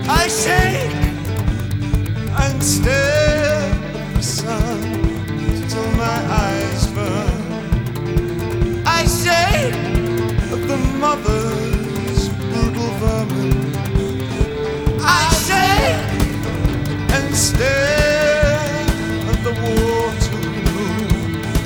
I shake and stare at the sun till my eyes burn. I shake at the mother's brutal vermin.